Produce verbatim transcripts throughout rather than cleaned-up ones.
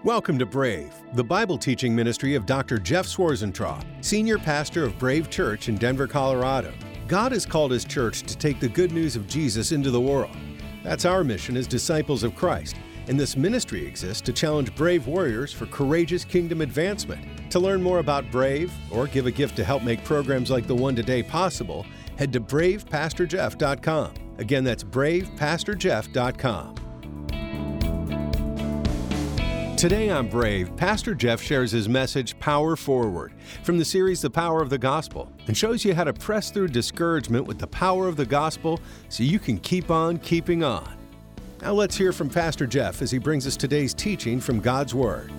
Welcome to Brave, the Bible teaching ministry of Doctor Jeff Swarzentraub, senior pastor of Brave Church in Denver, Colorado. God has called His church to take the good news of Jesus into the world. That's our mission as disciples of Christ, and this ministry exists to challenge brave warriors for courageous kingdom advancement. To learn more about Brave, or give a gift to help make programs like the one today possible, head to brave pastor jeff dot com. Again, that's brave pastor jeff dot com. Today on Brave, Pastor Jeff shares his message, Power Forward, from the series The Power of the Gospel, and shows you how to press through discouragement with the power of the gospel so you can keep on keeping on. Now let's hear from Pastor Jeff as he brings us today's teaching from God's Word.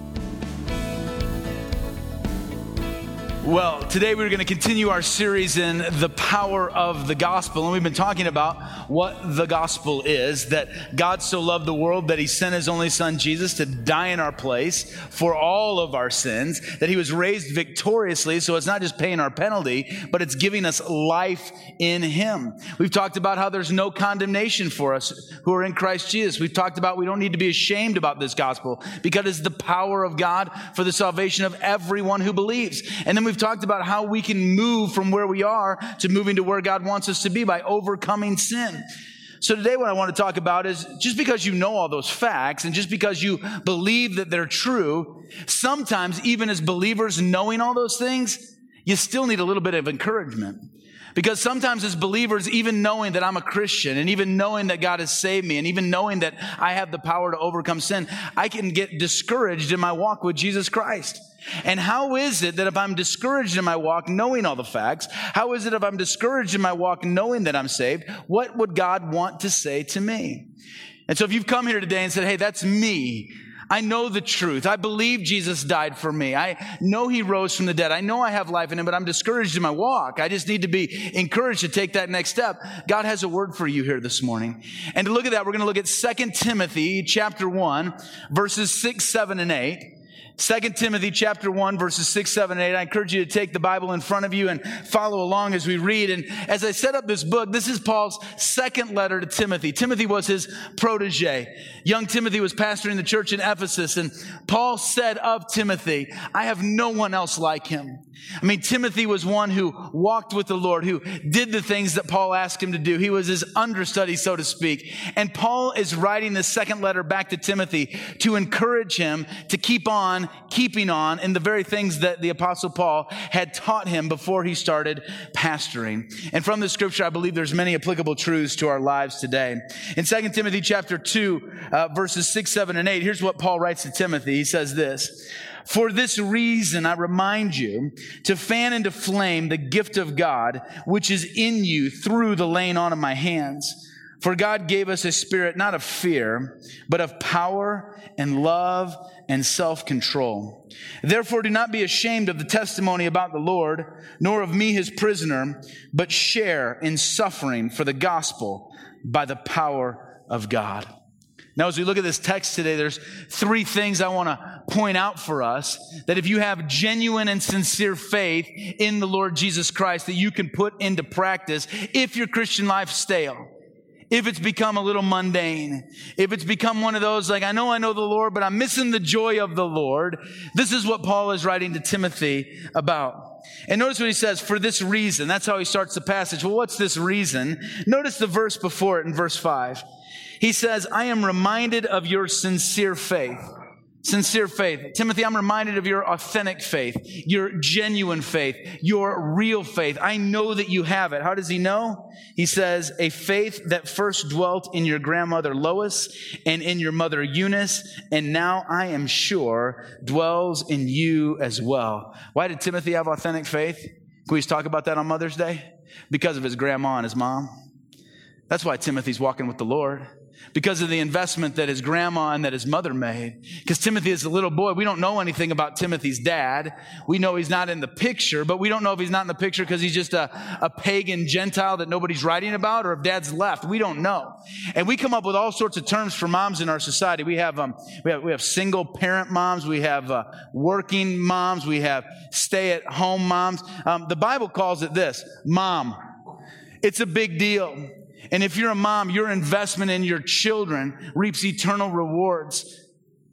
Well, today we're going to continue our series in the power of the gospel, and we've been talking about what the gospel is, that God so loved the world that He sent His only Son Jesus to die in our place for all of our sins, that He was raised victoriously, so it's not just paying our penalty, but it's giving us life in Him. We've talked about how there's no condemnation for us who are in Christ Jesus. We've talked about we don't need to be ashamed about this gospel because it's the power of God for the salvation of everyone who believes. And then we've talked about how we can move from where we are to moving to where God wants us to be by overcoming sin. So today what I want to talk about is just because you know all those facts and just because you believe that they're true, sometimes even as believers knowing all those things, you still need a little bit of encouragement. Because sometimes as believers, even knowing that I'm a Christian and even knowing that God has saved me and even knowing that I have the power to overcome sin, I can get discouraged in my walk with Jesus Christ. And how is it that if I'm discouraged in my walk, knowing all the facts, how is it if I'm discouraged in my walk, knowing that I'm saved, what would God want to say to me? And so if you've come here today and said, hey, that's me. I know the truth. I believe Jesus died for me. I know He rose from the dead. I know I have life in Him, but I'm discouraged in my walk. I just need to be encouraged to take that next step. God has a word for you here this morning. And to look at that, we're going to look at Second Timothy chapter one, verses six, seven, and eight. Second Timothy chapter one, verses six, seven, and eight. I encourage you to take the Bible in front of you and follow along as we read. And as I set up this book, this is Paul's second letter to Timothy. Timothy was his protege. Young Timothy was pastoring the church in Ephesus, and Paul said of Timothy, I have no one else like him. I mean, Timothy was one who walked with the Lord, who did the things that Paul asked him to do. He was his understudy, so to speak. And Paul is writing this second letter back to Timothy to encourage him to keep on keeping on in the very things that the Apostle Paul had taught him before he started pastoring. And from the scripture, I believe there's many applicable truths to our lives today. In Second Timothy chapter two, uh, verses six, seven, and eight, here's what Paul writes to Timothy. He says this, for this reason, I remind you to fan into flame the gift of God, which is in you through the laying on of my hands. For God gave us a spirit not of fear, but of power and love and self-control. Therefore, do not be ashamed of the testimony about the Lord, nor of me, His prisoner, but share in suffering for the gospel by the power of God. Now, as we look at this text today, there's three things I want to point out for us that if you have genuine and sincere faith in the Lord Jesus Christ, that you can put into practice if your Christian life's stale. If it's become a little mundane, if it's become one of those like, I know I know the Lord, but I'm missing the joy of the Lord. This is what Paul is writing to Timothy about. And notice what he says, for this reason. That's how he starts the passage. Well, what's this reason? Notice the verse before it in verse five. He says, I am reminded of your sincere faith. Sincere faith. Timothy, I'm reminded of your authentic faith, your genuine faith, your real faith. I know that you have it. How does he know? He says, a faith that first dwelt in your grandmother Lois and in your mother Eunice, and now I am sure dwells in you as well. Why did Timothy have authentic faith? Can we just talk about that on Mother's Day? Because of his grandma and his mom. That's why Timothy's walking with the Lord. Because of the investment that his grandma and that his mother made. Because Timothy is a little boy. We don't know anything about Timothy's dad. We know he's not in the picture, but we don't know if he's not in the picture because he's just a, a pagan Gentile that nobody's writing about, or if dad's left. We don't know. And we come up with all sorts of terms for moms in our society. We have um, we have, we have single parent moms. We have uh, working moms. We have stay-at-home moms. Um, the Bible calls it this, mom. It's a big deal. And if you're a mom, your investment in your children reaps eternal rewards.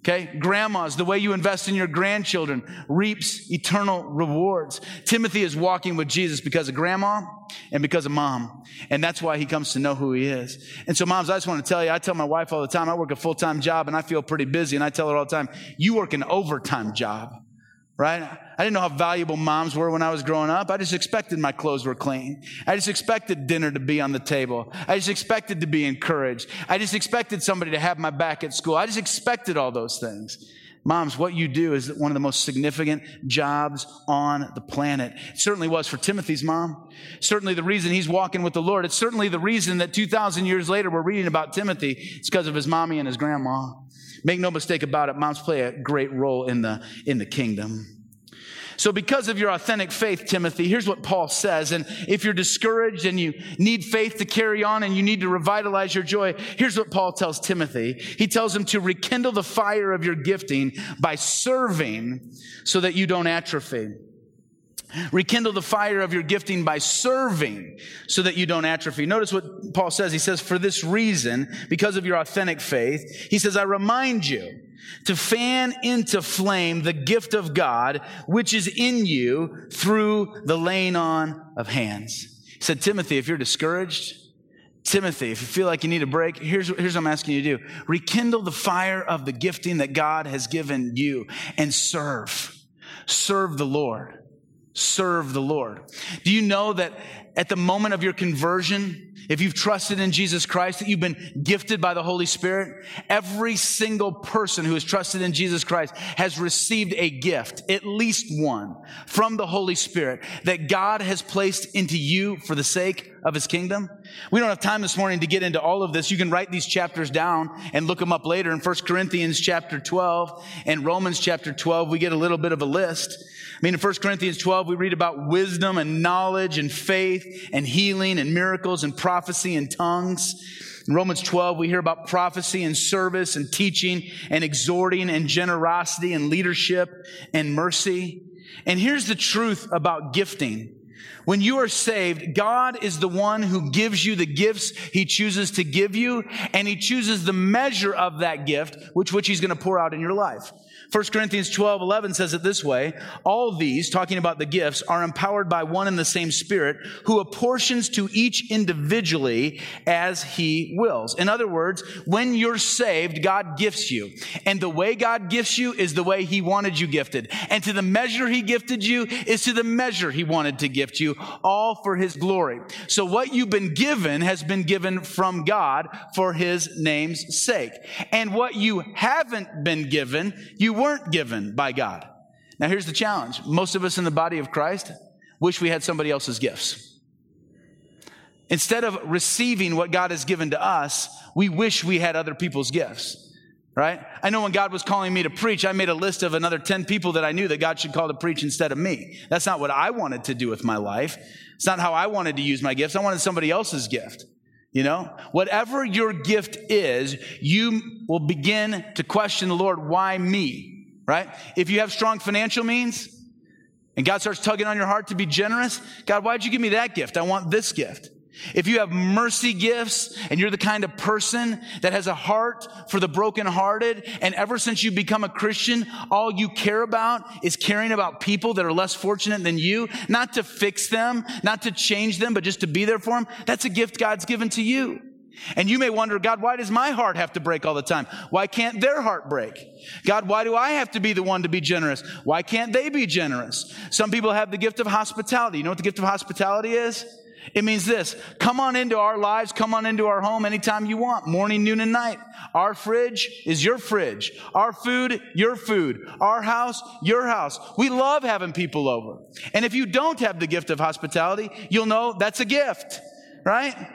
Okay, grandmas, the way you invest in your grandchildren reaps eternal rewards. Timothy is walking with Jesus because of grandma and because of mom. And that's why he comes to know who he is. And so moms, I just want to tell you, I tell my wife all the time, I work a full-time job and I feel pretty busy. And I tell her all the time, you work an overtime job, right? I didn't know how valuable moms were when I was growing up. I just expected my clothes were clean. I just expected dinner to be on the table. I just expected to be encouraged. I just expected somebody to have my back at school. I just expected all those things. Moms, what you do is one of the most significant jobs on the planet. It certainly was for Timothy's mom. Certainly the reason he's walking with the Lord. It's certainly the reason that two thousand years later we're reading about Timothy. It's because of his mommy and his grandma. Make no mistake about it, moms play a great role in the, in the kingdom. So because of your authentic faith, Timothy, here's what Paul says. And if you're discouraged and you need faith to carry on and you need to revitalize your joy, here's what Paul tells Timothy. He tells him to rekindle the fire of your gifting by serving so that you don't atrophy. Rekindle the fire of your gifting by serving so that you don't atrophy. Notice what Paul says. He says, for this reason, because of your authentic faith, he says, I remind you to fan into flame the gift of God, which is in you through the laying on of hands. He said, Timothy, if you're discouraged, Timothy, if you feel like you need a break, here's, here's what I'm asking you to do. Rekindle the fire of the gifting that God has given you and serve. Serve the Lord. Serve the Lord. Do you know that at the moment of your conversion, if you've trusted in Jesus Christ, that you've been gifted by the Holy Spirit? Every single person who has trusted in Jesus Christ has received a gift, at least one, from the Holy Spirit that God has placed into you for the sake of his kingdom. We don't have time this morning to get into all of this. You can write these chapters down and look them up later. In First Corinthians chapter twelve and Romans chapter twelve, we get a little bit of a list. I mean, in First Corinthians twelve, we read about wisdom and knowledge and faith and healing and miracles and prophecy and tongues. In Romans twelve, we hear about prophecy and service and teaching and exhorting and generosity and leadership and mercy. And here's the truth about gifting. When you are saved, God is the one who gives you the gifts he chooses to give you, and he chooses the measure of that gift, which, which he's going to pour out in your life. First Corinthians twelve eleven says it this way. All these, talking about the gifts, are empowered by one and the same Spirit, who apportions to each individually as he wills. In other words, when you're saved, God gifts you. And the way God gifts you is the way he wanted you gifted. And to the measure he gifted you is to the measure he wanted to gift you, all for his glory. So what you've been given has been given from God for his name's sake. And what you haven't been given, you weren't given by God. Now here's the challenge. Most of us in the body of Christ wish we had somebody else's gifts. Instead of receiving what God has given to us, we wish we had other people's gifts. Right? I know when God was calling me to preach, I made a list of another ten people that I knew that God should call to preach instead of me. That's not what I wanted to do with my life. It's not how I wanted to use my gifts. I wanted somebody else's gift. You know, whatever your gift is, you will begin to question the Lord, why me? Right? If you have strong financial means and God starts tugging on your heart to be generous, God, why'd you give me that gift? I want this gift. If you have mercy gifts and you're the kind of person that has a heart for the brokenhearted, and ever since you become a Christian, all you care about is caring about people that are less fortunate than you, not to fix them, not to change them, but just to be there for them, that's a gift God's given to you. And you may wonder, God, why does my heart have to break all the time? Why can't their heart break? God, why do I have to be the one to be generous? Why can't they be generous? Some people have the gift of hospitality. You know what the gift of hospitality is? It means this: come on into our lives, come on into our home anytime you want, morning, noon, and night. Our fridge is your fridge. Our food, your food. Our house, your house. We love having people over. And if you don't have the gift of hospitality, you'll know that's a gift, right?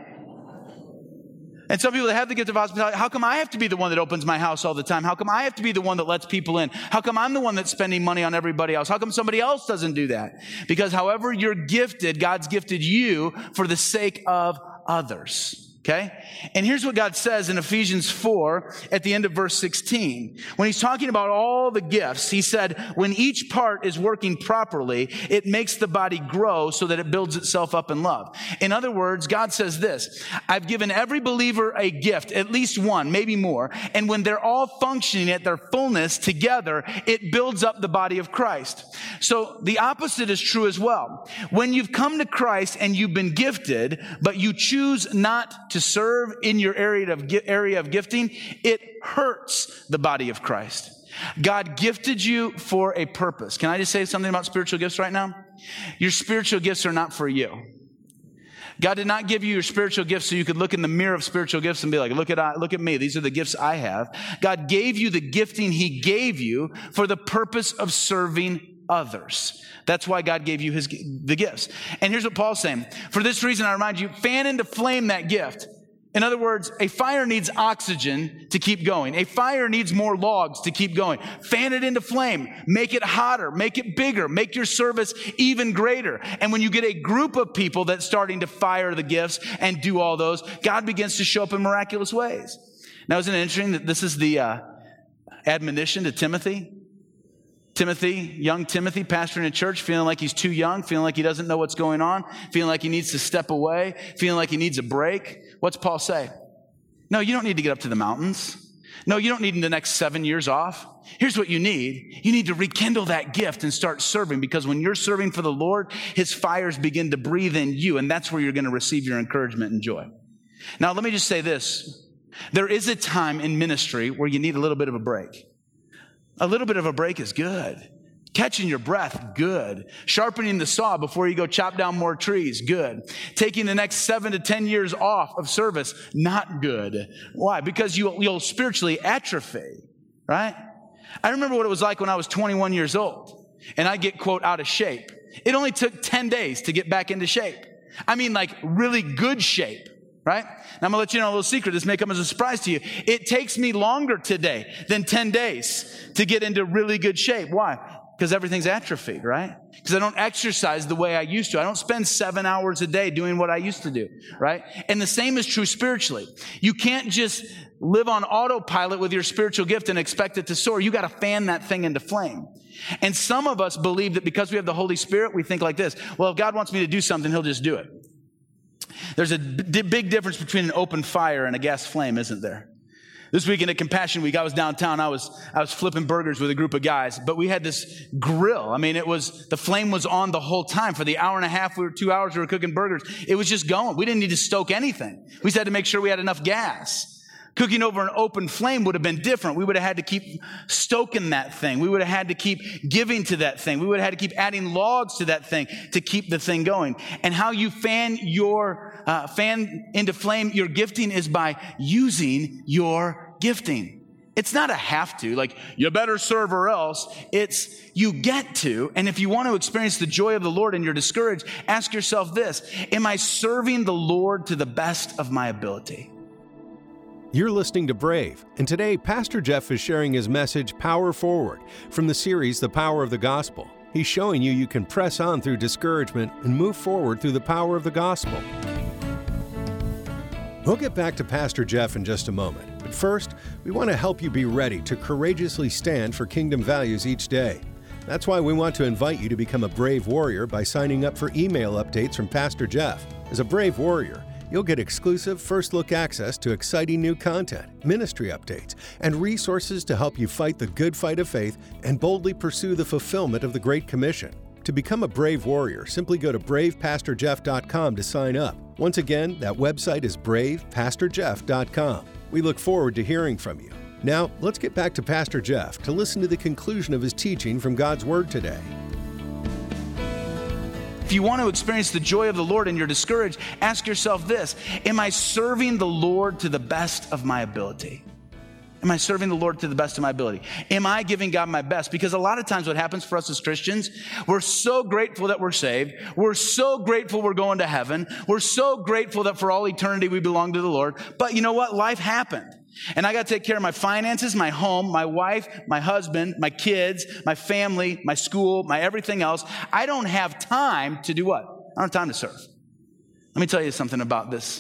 And some people that have the gift of hospitality, how come I have to be the one that opens my house all the time? How come I have to be the one that lets people in? How come I'm the one that's spending money on everybody else? How come somebody else doesn't do that? Because however you're gifted, God's gifted you for the sake of others. Okay? And here's what God says in Ephesians four at the end of verse sixteen. When he's talking about all the gifts, he said, when each part is working properly, it makes the body grow so that it builds itself up in love. In other words, God says this, I've given every believer a gift, at least one, maybe more, and when they're all functioning at their fullness together, it builds up the body of Christ. So the opposite is true as well. When you've come to Christ and you've been gifted, but you choose not to to serve in your area of, area of gifting, it hurts the body of Christ. God gifted you for a purpose. Can I just say something about spiritual gifts right now? Your spiritual gifts are not for you. God did not give you your spiritual gifts so you could look in the mirror of spiritual gifts and be like, look at, look at me. These are the gifts I have. God gave you the gifting he gave you for the purpose of serving others. That's why God gave you his, the gifts. And here's what Paul's saying. For this reason, I remind you, fan into flame that gift. In other words, a fire needs oxygen to keep going. A fire needs more logs to keep going. Fan it into flame. Make it hotter. Make it bigger. Make your service even greater. And when you get a group of people that's starting to fire the gifts and do all those, God begins to show up in miraculous ways. Now, isn't it interesting that this is the uh, admonition to Timothy? Timothy, young Timothy, pastoring a church, feeling like he's too young, feeling like he doesn't know what's going on, feeling like he needs to step away, feeling like he needs a break. What's Paul say? No, you don't need to get up to the mountains. No, you don't need the next seven years off. Here's what you need. You need to rekindle that gift and start serving, because when you're serving for the Lord, his fires begin to breathe in you, and that's where you're going to receive your encouragement and joy. Now, let me just say this. There is a time in ministry where you need a little bit of a break. A little bit of a break is good. Catching your breath, good. Sharpening the saw before you go chop down more trees, good. Taking the next seven to ten years off of service, not good. Why? Because you, you'll spiritually atrophy, right? I remember what it was like when I was twenty-one years old and I get, quote, out of shape. It only took ten days to get back into shape. I mean, like really good shape. Right? Now I'm going to let you know a little secret. This may come as a surprise to you. It takes me longer today than ten days to get into really good shape. Why? Because everything's atrophied, right? Because I don't exercise the way I used to. I don't spend seven hours a day doing what I used to do, right? And the same is true spiritually. You can't just live on autopilot with your spiritual gift and expect it to soar. You got to fan that thing into flame. And some of us believe that because we have the Holy Spirit, we think like this. Well, if God wants me to do something, he'll just do it. There's a b- big difference between an open fire and a gas flame, isn't there? This weekend at Compassion Week, I was downtown. I was I was flipping burgers with a group of guys, but we had this grill. I mean, it was the flame was on the whole time. For the hour and a half, we were two hours, we were cooking burgers. It was just going. We didn't need to stoke anything. We just had to make sure we had enough gas. Cooking over an open flame would have been different. We would have had to keep stoking that thing. We would have had to keep giving to that thing. We would have had to keep adding logs to that thing to keep the thing going. And how you fan your, uh, fan into flame your gifting is by using your gifting. It's not a have to, like, you better serve or else. It's you get to. And if you want to experience the joy of the Lord and you're discouraged, ask yourself this. Am I serving the Lord to the best of my ability? You're listening to Brave, and today Pastor Jeff is sharing his message, Power Forward, from the series, The Power of the Gospel. He's showing you you can press on through discouragement and move forward through the power of the gospel. We'll get back to Pastor Jeff in just a moment, but first, we want to help you be ready to courageously stand for kingdom values each day. That's why we want to invite you to become a Brave Warrior by signing up for email updates from Pastor Jeff. As a Brave Warrior, you'll get exclusive first-look access to exciting new content, ministry updates, and resources to help you fight the good fight of faith and boldly pursue the fulfillment of the Great Commission. To become a Brave Warrior, simply go to brave pastor jeff dot com to sign up. Once again, that website is brave pastor jeff dot com. We look forward to hearing from you. Now, let's get back to Pastor Jeff to listen to the conclusion of his teaching from God's Word today. If you want to experience the joy of the Lord and you're discouraged, ask yourself this. Am I serving the Lord to the best of my ability? Am I serving the Lord to the best of my ability? Am I giving God my best? Because a lot of times what happens for us as Christians, we're so grateful that we're saved. We're so grateful we're going to heaven. We're so grateful that for all eternity we belong to the Lord. But you know what? Life happened. And I got to take care of my finances, my home, my wife, my husband, my kids, my family, my school, my everything else. I don't have time to do what? I don't have time to serve. Let me tell you something about this.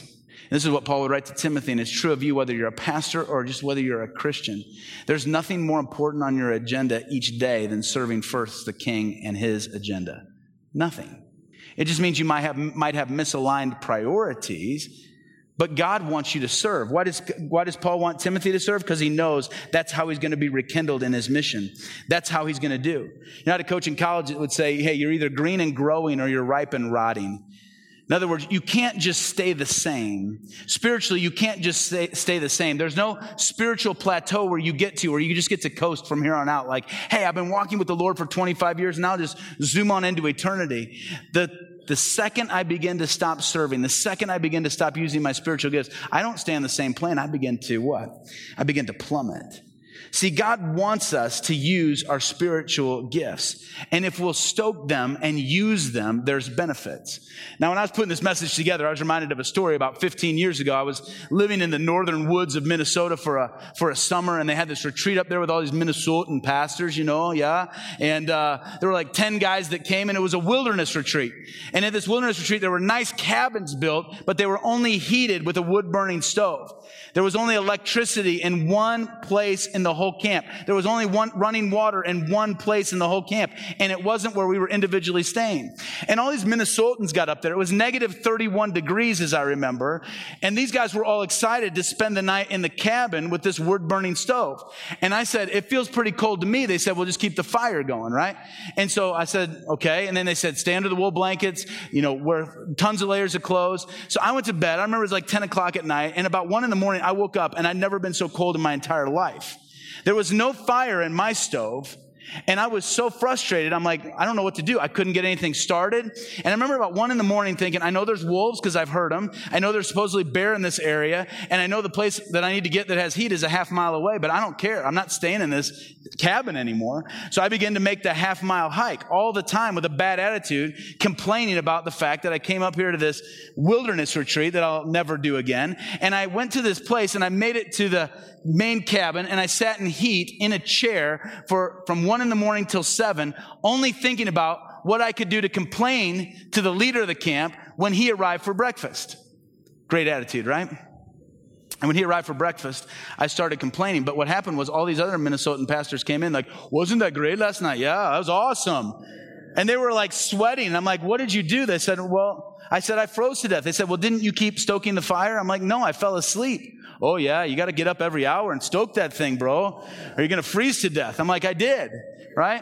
This is what Paul would write to Timothy, and it's true of you whether you're a pastor or just whether you're a Christian. There's nothing more important on your agenda each day than serving first the King and his agenda. Nothing. It just means you might have, might have misaligned priorities, but God wants you to serve. Why does, why does Paul want Timothy to serve? Because he knows that's how he's going to be rekindled in his mission. That's how he's going to do. You know, at a coach in college, it would say, hey, you're either green and growing or you're ripe and rotting. In other words, you can't just stay the same. Spiritually, you can't just stay, stay the same. There's no spiritual plateau where you get to, where you just get to coast from here on out. Like, hey, I've been walking with the Lord for twenty-five years, and now I'll just zoom on into eternity. The, the second I begin to stop serving, the second I begin to stop using my spiritual gifts, I don't stay on the same plane. I begin to what? I begin to plummet. See, God wants us to use our spiritual gifts. And if we'll stoke them and use them, there's benefits. Now, when I was putting this message together, I was reminded of a story about fifteen years ago. I was living in the northern woods of Minnesota for a for a summer, and they had this retreat up there with all these Minnesotan pastors, you know, yeah. And uh, there were like ten guys that came, and it was a wilderness retreat. And at this wilderness retreat, there were nice cabins built, but they were only heated with a wood-burning stove. There was only electricity in one place in the whole camp. There was only one running water in one place in the whole camp. And it wasn't where we were individually staying. And all these Minnesotans got up there. It was negative thirty-one degrees, as I remember. And these guys were all excited to spend the night in the cabin with this wood-burning stove. And I said, it feels pretty cold to me. They said, well, just keep the fire going, right? And so I said, okay. And then they said, stay under the wool blankets, you know, wear tons of layers of clothes. So I went to bed. I remember it was like ten o'clock at night. And about one in the morning, I woke up, and I'd never been so cold in my entire life. There was no fire in my stove, and I was so frustrated. I'm like, I don't know what to do. I couldn't get anything started. And I remember about one in the morning thinking, I know there's wolves because I've heard them. I know there's supposedly bear in this area, and I know the place that I need to get that has heat is a half mile away, but I don't care. I'm not staying in this cabin anymore. So I began to make the half mile hike all the time with a bad attitude, complaining about the fact that I came up here to this wilderness retreat that I'll never do again. And I went to this place, and I made it to the main cabin, and I sat in heat in a chair for from one in the morning till seven, only thinking about what I could do to complain to the leader of the camp when he arrived for breakfast. Great attitude, right? And when he arrived for breakfast, I started complaining. But what happened was all these other Minnesotan pastors came in like, wasn't that great last night? Yeah, that was awesome. And they were like sweating. And I'm like, what did you do? They said, well, I said, I froze to death. They said, well, didn't you keep stoking the fire? I'm like, no, I fell asleep. Oh, yeah, you got to get up every hour and stoke that thing, bro, or you're going to freeze to death. I'm like, I did, right?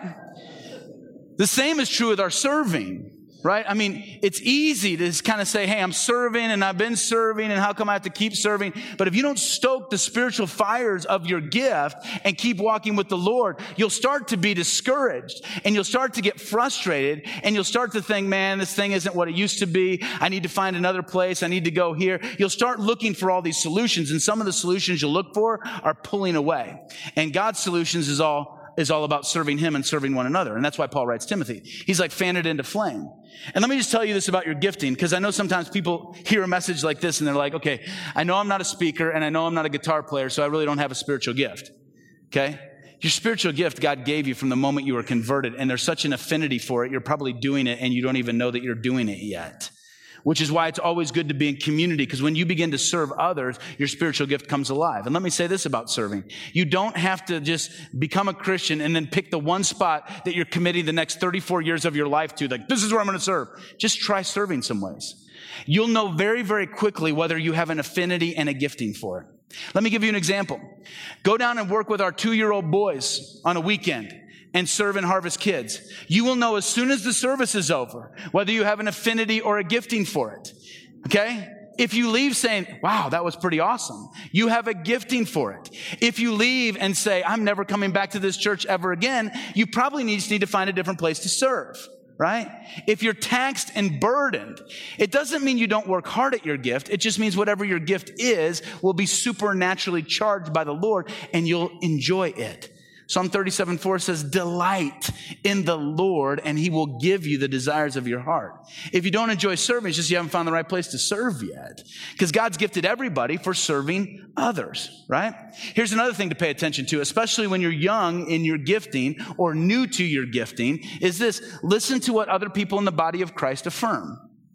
The same is true with our serving, right? I mean, it's easy to just kind of say, hey, I'm serving and I've been serving and how come I have to keep serving? But if you don't stoke the spiritual fires of your gift and keep walking with the Lord, you'll start to be discouraged and you'll start to get frustrated and you'll start to think, man, this thing isn't what it used to be. I need to find another place. I need to go here. You'll start looking for all these solutions, and some of the solutions you'll look for are pulling away. And God's solutions is all is all about serving him and serving one another. And that's why Paul writes Timothy. He's like, fan it into flame. And let me just tell you this about your gifting, because I know sometimes people hear a message like this and they're like, okay, I know I'm not a speaker and I know I'm not a guitar player, so I really don't have a spiritual gift. Okay? Your spiritual gift God gave you from the moment you were converted, and there's such an affinity for it, you're probably doing it and you don't even know that you're doing it yet. Which is why it's always good to be in community, because when you begin to serve others, your spiritual gift comes alive. And let me say this about serving. You don't have to just become a Christian and then pick the one spot that you're committing the next thirty-four years of your life to. Like, this is where I'm going to serve. Just try serving some ways. You'll know very, very quickly whether you have an affinity and a gifting for it. Let me give you an example. Go down and work with our two-year-old boys on a weekend and serve in Harvest Kids. You will know as soon as the service is over whether you have an affinity or a gifting for it. Okay? If you leave saying, wow, that was pretty awesome, you have a gifting for it. If you leave and say, I'm never coming back to this church ever again, you probably need to find a different place to serve. Right? If you're taxed and burdened, it doesn't mean you don't work hard at your gift. It just means whatever your gift is will be supernaturally charged by the Lord and you'll enjoy it. Psalm thirty-seven four says, delight in the Lord and he will give you the desires of your heart. If you don't enjoy serving, it's just you haven't found the right place to serve yet. Because God's gifted everybody for serving others, right? Here's another thing to pay attention to, especially when you're young in your gifting or new to your gifting, is this: listen to what other people in the body of Christ affirm.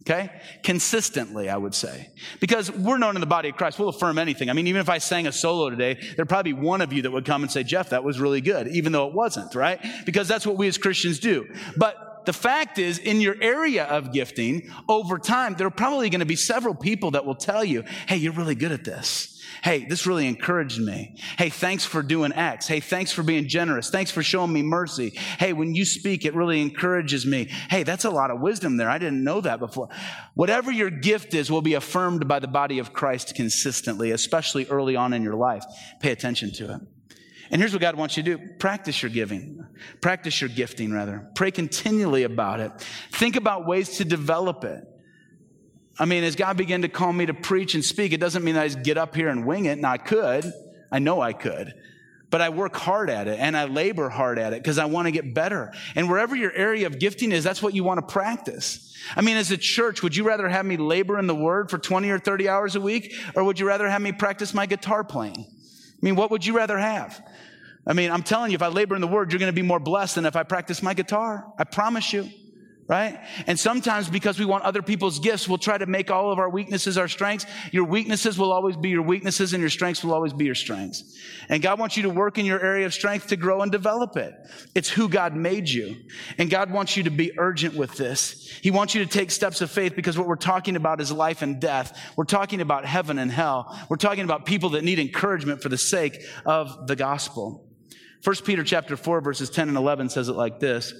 Okay? Consistently, I would say. Because we're known in the body of Christ, we'll affirm anything. I mean, even if I sang a solo today, there'd probably be one of you that would come and say, Jeff, that was really good, even though it wasn't, right? Because that's what we as Christians do. But the fact is, in your area of gifting, over time, there are probably going to be several people that will tell you, hey, you're really good at this. Hey, this really encouraged me. Hey, thanks for doing X. Hey, thanks for being generous. Thanks for showing me mercy. Hey, when you speak, it really encourages me. Hey, that's a lot of wisdom there. I didn't know that before. Whatever your gift is will be affirmed by the body of Christ consistently, especially early on in your life. Pay attention to it. And here's what God wants you to do. Practice your giving. Practice your gifting, rather. Pray continually about it. Think about ways to develop it. I mean, as God began to call me to preach and speak, it doesn't mean that I just get up here and wing it, and I could. I know I could. But I work hard at it, and I labor hard at it because I want to get better. And wherever your area of gifting is, that's what you want to practice. I mean, as a church, would you rather have me labor in the Word for twenty or thirty hours a week, or would you rather have me practice my guitar playing? I mean, what would you rather have? I mean, I'm telling you, if I labor in the Word, you're going to be more blessed than if I practice my guitar. I promise you. Right? And sometimes because we want other people's gifts, we'll try to make all of our weaknesses our strengths. Your weaknesses will always be your weaknesses, and your strengths will always be your strengths. And God wants you to work in your area of strength to grow and develop it. It's who God made you. And God wants you to be urgent with this. He wants you to take steps of faith, because what we're talking about is life and death. We're talking about heaven and hell. We're talking about people that need encouragement for the sake of the gospel. First Peter chapter four, verses ten and eleven says it like this.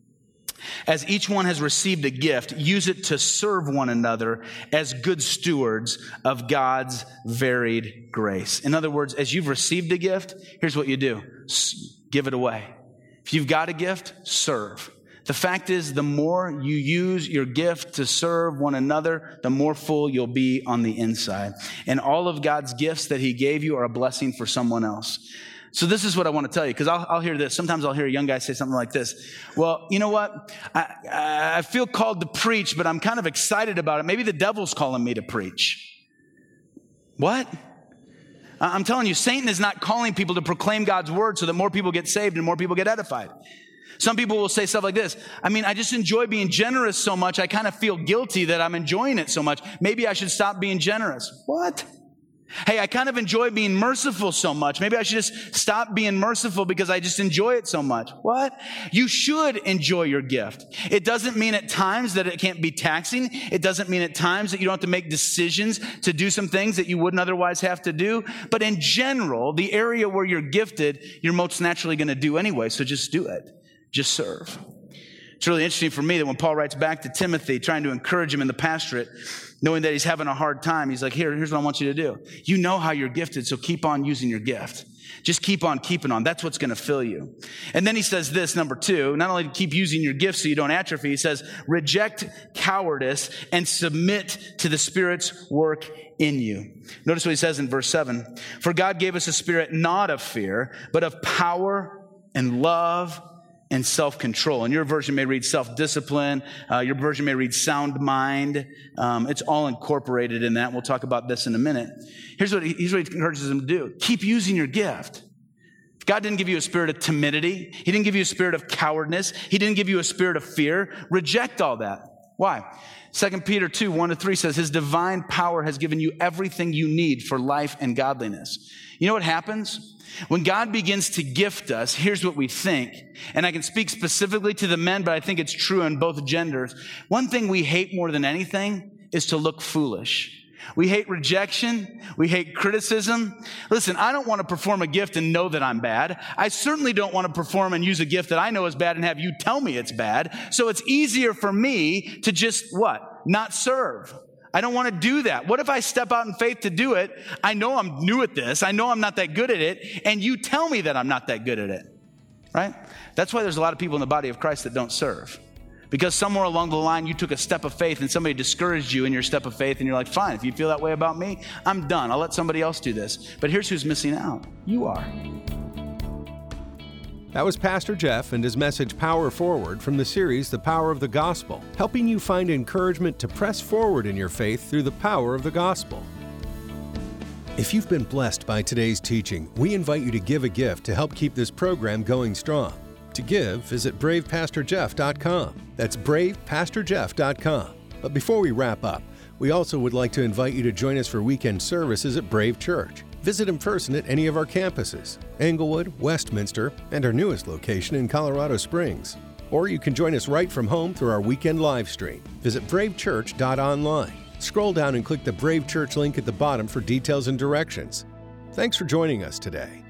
As each one has received a gift, use it to serve one another as good stewards of God's varied grace. In other words, as you've received a gift, here's what you do. Give it away. If you've got a gift, serve. The fact is, the more you use your gift to serve one another, the more full you'll be on the inside. And all of God's gifts that He gave you are a blessing for someone else. So this is what I want to tell you, because I'll, I'll hear this. Sometimes I'll hear a young guy say something like this. Well, you know what? I, I feel called to preach, but I'm kind of excited about it. Maybe the devil's calling me to preach. What? I'm telling you, Satan is not calling people to proclaim God's word so that more people get saved and more people get edified. Some people will say stuff like this. I mean, I just enjoy being generous so much, I kind of feel guilty that I'm enjoying it so much. Maybe I should stop being generous. What? Hey, I kind of enjoy being merciful so much. Maybe I should just stop being merciful because I just enjoy it so much. What? You should enjoy your gift. It doesn't mean at times that it can't be taxing. It doesn't mean at times that you don't have to make decisions to do some things that you wouldn't otherwise have to do. But in general, the area where you're gifted, you're most naturally going to do anyway. So just do it. Just serve. It's really interesting for me that when Paul writes back to Timothy, trying to encourage him in the pastorate, knowing that he's having a hard time, he's like, here, here's what I want you to do. You know how you're gifted, so keep on using your gift. Just keep on keeping on. That's what's going to fill you. And then he says this, number two, not only keep using your gift so you don't atrophy, he says, reject cowardice and submit to the Spirit's work in you. Notice what he says in verse seven. For God gave us a spirit not of fear, but of power and love and self-control. And your version may read self-discipline. Uh, your version may read sound mind. Um, it's all incorporated in that. We'll talk about this in a minute. Here's what, he, here's what he encourages them to do. Keep using your gift. If God didn't give you a spirit of timidity, He didn't give you a spirit of cowardness, He didn't give you a spirit of fear, reject all that. Why? Second Peter two, one to three says, His divine power has given you everything you need for life and godliness. You know what happens? When God begins to gift us, here's what we think. And I can speak specifically to the men, but I think it's true in both genders. One thing we hate more than anything is to look foolish. We hate rejection. We hate criticism. Listen, I don't want to perform a gift and know that I'm bad. I certainly don't want to perform and use a gift that I know is bad and have you tell me it's bad. So it's easier for me to just, what? Not serve. I don't want to do that. What if I step out in faith to do it? I know I'm new at this. I know I'm not that good at it. And you tell me that I'm not that good at it. Right? That's why there's a lot of people in the body of Christ that don't serve. Because somewhere along the line, you took a step of faith and somebody discouraged you in your step of faith. And you're like, fine, if you feel that way about me, I'm done. I'll let somebody else do this. But here's who's missing out. You are. That was Pastor Jeff and his message, Power Forward, from the series, The Power of the Gospel, helping you find encouragement to press forward in your faith through the power of the gospel. If you've been blessed by today's teaching, we invite you to give a gift to help keep this program going strong. To give, visit brave pastor jeff dot com. That's brave pastor jeff dot com. But before we wrap up, we also would like to invite you to join us for weekend services at Brave Church. Visit in person at any of our campuses, Englewood, Westminster, and our newest location in Colorado Springs. Or you can join us right from home through our weekend live stream. Visit brave church dot online. Scroll down and click the Brave Church link at the bottom for details and directions. Thanks for joining us today.